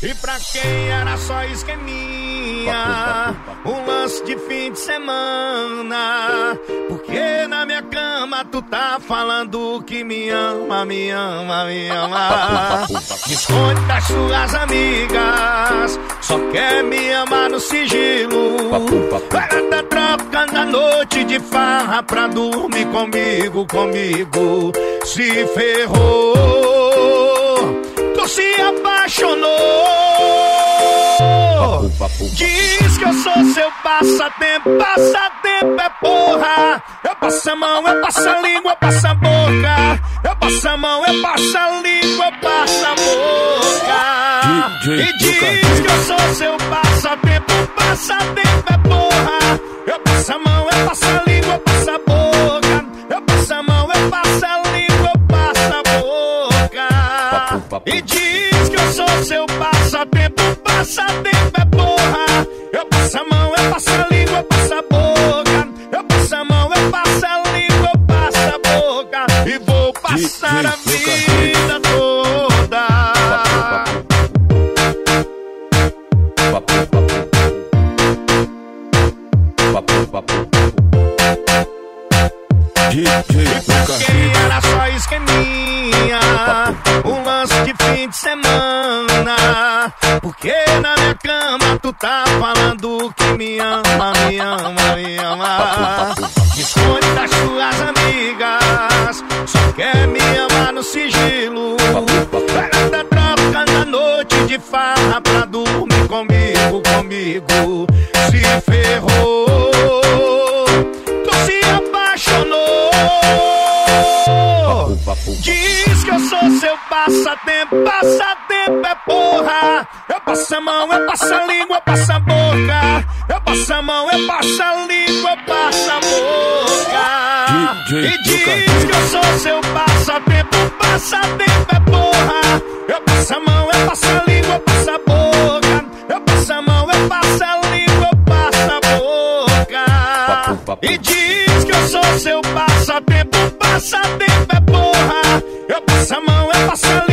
E pra quem era só esqueminha, um lance de fim de semana. Porque na minha cama tu tá falando que me ama, me ama, me ama. Me esconde das suas amigas, só quer me amar no sigilo. Ela tá trocando a noite de farra pra dormir comigo, comigo. Se ferrou, tu se apaixonou. Diz que eu sou seu passatempo, passatempo é porra. Eu passo a mão, eu passo a língua, eu passo a boca. Eu passo a mão, eu passo a língua, eu passo a boca. E diz que eu sou seu passatempo, passatempo é porra. Eu passo a mão, eu passo a língua, eu passo a boca. Eu passo a mão, eu passo a língua, eu passo a boca. E diz que eu sou seu passatempo, passatempo é porra. Eu passo a mão, eu passo a língua, eu passo a boca. Eu passo a mão, eu passo a língua, eu passo a boca. E vou passar a vida toda. E pra quem era só esqueminha, um lance de fim de semana. Porque na minha cama tu tá falando que me ama, me ama, me ama. Me esconde das suas amigas, só quer me amar no sigilo. Ela tá trocando a noite de farra pra dormir comigo, comigo. Se ferrou, tu se apaixonou. Diz que eu sou seu passatempo, passatempo é porra. Eu passo a mão, eu passo a língua, eu passo a boca. Eu passo a mão, eu passo a língua, eu passo a boca. E diz que eu sou seu passatempo, passatempo é porra. Eu passo a mão, eu passo a língua, eu passo a boca. Eu passo a mão, eu passo a língua, eu passo a boca. E diz que eu sou seu passatempo, passatempo é porra. Eu passo a mão, eu passo a língua.